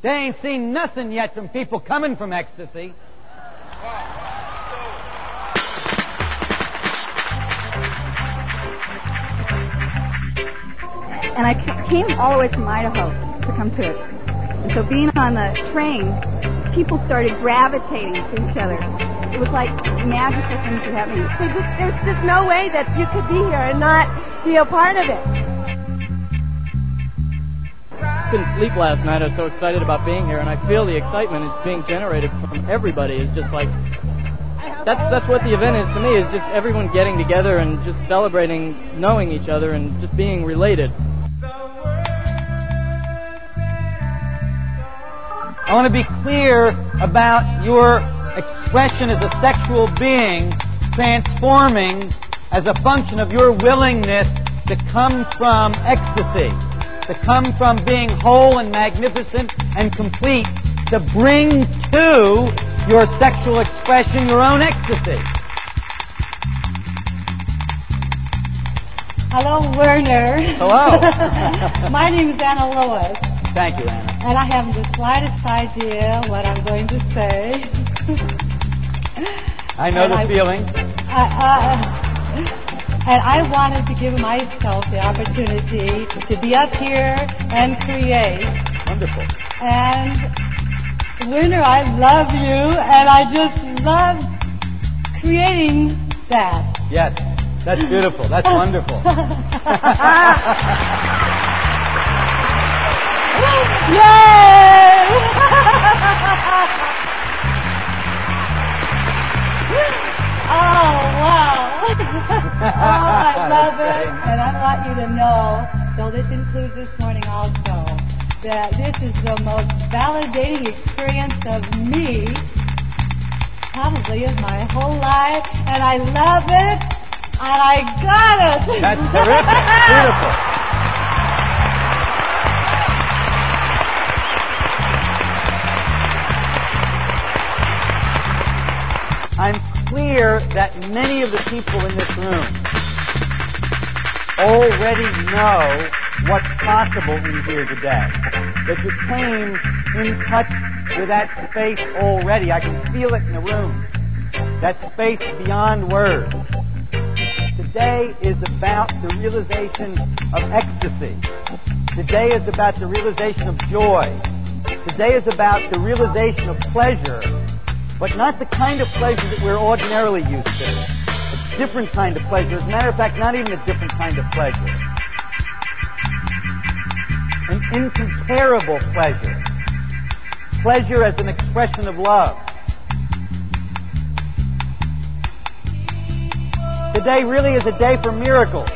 They ain't seen nothing yet from people coming from ecstasy. And I came all the way from Idaho to come to it. And so being on the train, people started gravitating to each other. It was like magical things were happening. So there's just no way that you could be here and not be a part of it. Couldn't sleep last night. I was so excited about being here, and I feel the excitement is being generated from everybody. It's just like that's what the event is to me. Is just everyone getting together and just celebrating, knowing each other, and just being related. I want to be clear about your expression as a sexual being transforming as a function of your willingness to come from ecstasy, to come from being whole and magnificent and complete, to bring to your sexual expression your own ecstasy. Hello, Werner. Hello. My name is Anna Lois. Thank you, Anna. And I haven't the slightest idea what I'm going to say. I know the feeling. And I wanted to give myself the opportunity to be up here and create. Wonderful. And Werner, I love you, and I just love creating that. Yes, that's beautiful. That's wonderful. Yay! Oh, wow. I love it. And I want you to know, so this includes this morning also, that this is the most validating experience of me, probably of my whole life, and I love it, and I got it. That's terrific. Beautiful. I'm clear that many of the people in this room already know what's possible in here today. That you came in touch with that space already. I can feel it in the room. That space beyond words. Today is about the realization of ecstasy. Today is about the realization of joy. Today is about the realization of pleasure. But not the kind of pleasure that we're ordinarily used to. A different kind of pleasure. As a matter of fact, not even a different kind of pleasure. An incomparable pleasure. Pleasure as an expression of love. Today really is a day for miracles.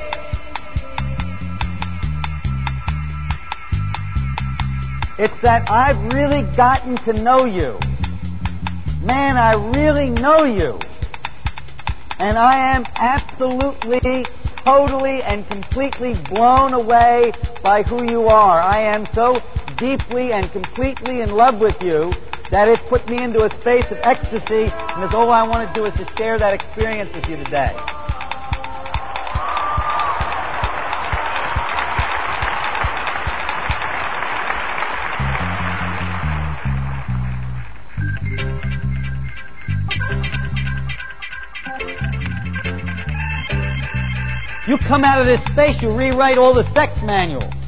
It's that I've really gotten to know you. Man, I really know you. And I am absolutely, totally, and completely blown away by who you are. I am so deeply and completely in love with you that it's put me into a space of ecstasy, and that's all I want to do is to share that experience with you today. You come out of this space, you rewrite all the sex manuals.